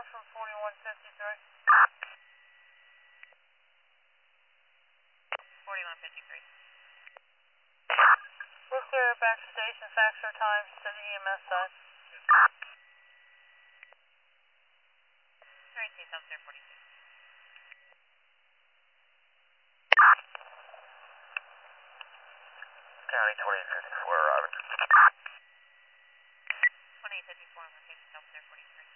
from 4153. 4153. We're clear back to station, fax our times to the EMS side. 32, South 46. County 2054, Robin. 2854, location South 43.